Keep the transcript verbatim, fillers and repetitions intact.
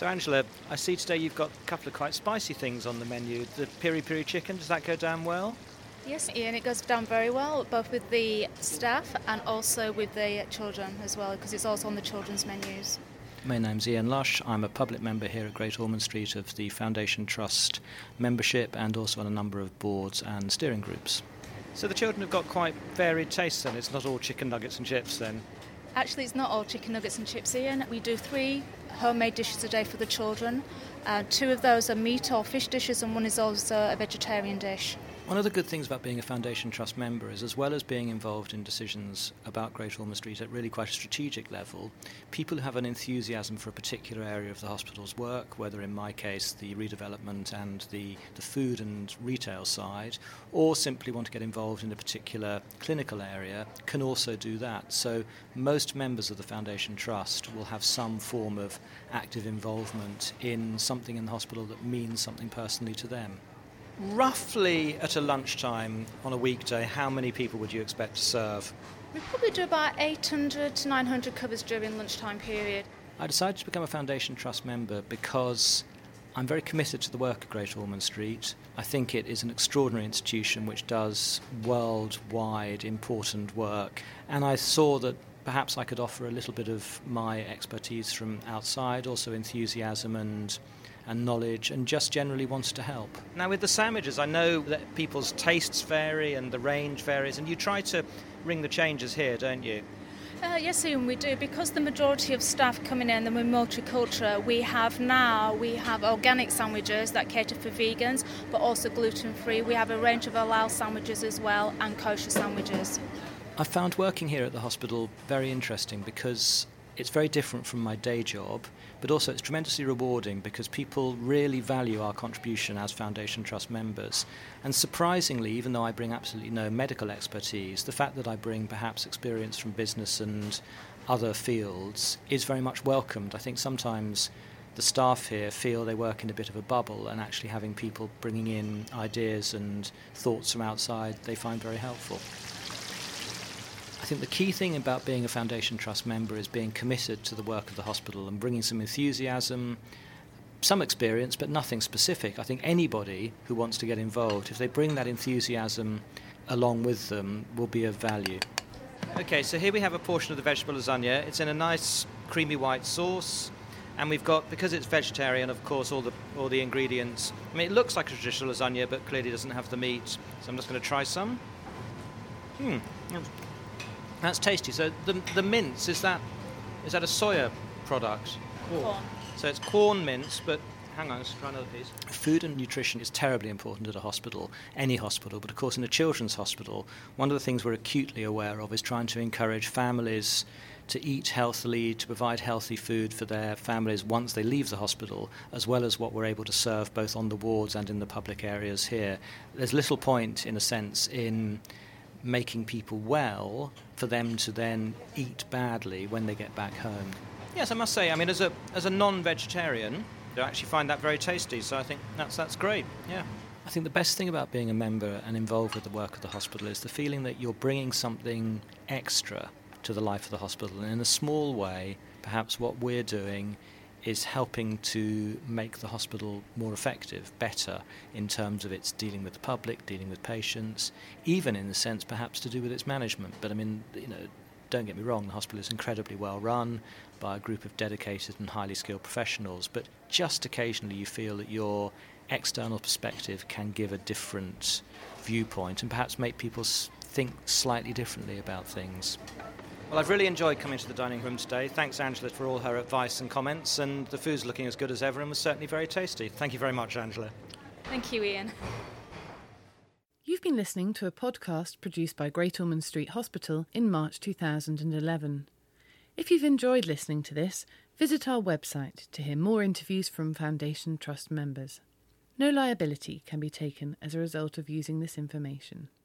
So Angela, I see today you've got a couple of quite spicy things on the menu. The piri-piri chicken, does that go down well? Yes, Ian, it goes down very well, both with the staff and also with the children as well, because it's also on the children's menus. My name's Ian Lush. I'm a public member here at Great Ormond Street of the Foundation Trust membership and also on a number of boards and steering groups. So the children have got quite varied tastes then? It's not all chicken nuggets and chips then? Actually, it's not all chicken nuggets and chips, Ian. We do three homemade dishes a day for the children. Uh, two of those are meat or fish dishes and one is also a vegetarian dish. One of the good things about being a Foundation Trust member is, as well as being involved in decisions about Great Ormond Street at really quite a strategic level, people who have an enthusiasm for a particular area of the hospital's work, whether in my case the redevelopment and the, the food and retail side, or simply want to get involved in a particular clinical area, can also do that. So most members of the Foundation Trust will have some form of active involvement in something in the hospital that means something personally to them. Roughly at a lunchtime on a weekday, how many people would you expect to serve? We probably do about eight hundred to nine hundred covers during lunchtime period. I decided to become a Foundation Trust member because I'm very committed to the work at Great Ormond Street. I think it is an extraordinary institution which does worldwide important work, and I saw that perhaps I could offer a little bit of my expertise from outside, also enthusiasm and and knowledge, and just generally wanted to help. Now with the sandwiches, I know that people's tastes vary and the range varies, and you try to ring the changes here, don't you? Uh, yes, Ian, we do. Because the majority of staff coming in and we're multicultural, we have now, we have organic sandwiches that cater for vegans, but also gluten-free. We have a range of halal sandwiches as well, and kosher sandwiches. I found working here at the hospital very interesting because it's very different from my day job, but also it's tremendously rewarding because people really value our contribution as Foundation Trust members. And surprisingly, even though I bring absolutely no medical expertise, the fact that I bring perhaps experience from business and other fields is very much welcomed. I think sometimes the staff here feel they work in a bit of a bubble, and actually having people bringing in ideas and thoughts from outside they find very helpful. I think the key thing about being a Foundation Trust member is being committed to the work of the hospital and bringing some enthusiasm, some experience, but nothing specific. I think anybody who wants to get involved, if they bring that enthusiasm along with them, will be of value. Okay, so here we have a portion of the vegetable lasagna. It's in a nice creamy white sauce, and we've got, because it's vegetarian, of course, all the all the ingredients. I mean, it looks like a traditional lasagna, but clearly doesn't have the meat. So I'm just going to try some. Hmm. That's tasty. So the the mince, is that is that a soya product? Corn. So it's corn mince, but hang on, let's try another piece. Food and nutrition is terribly important at a hospital, any hospital, but of course in a children's hospital, one of the things we're acutely aware of is trying to encourage families to eat healthily, to provide healthy food for their families once they leave the hospital, as well as what we're able to serve both on the wards and in the public areas here. There's little point, in a sense, in making people well for them to then eat badly when they get back home. Yes, I must say, I mean, as a as a non-vegetarian, I actually find that very tasty, so I think that's that's great, yeah. I think the best thing about being a member and involved with the work of the hospital is the feeling that you're bringing something extra to the life of the hospital, and in a small way, perhaps what we're doing is helping to make the hospital more effective, better, in terms of its dealing with the public, dealing with patients, even in the sense perhaps to do with its management. But I mean, you know, don't get me wrong, the hospital is incredibly well run by a group of dedicated and highly skilled professionals, but just occasionally you feel that your external perspective can give a different viewpoint and perhaps make people think slightly differently about things. Well, I've really enjoyed coming to the dining room today. Thanks, Angela, for all her advice and comments, and the food's looking as good as ever and was certainly very tasty. Thank you very much, Angela. Thank you, Ian. You've been listening to a podcast produced by Great Ormond Street Hospital in March two thousand eleven. If you've enjoyed listening to this, visit our website to hear more interviews from Foundation Trust members. No liability can be taken as a result of using this information.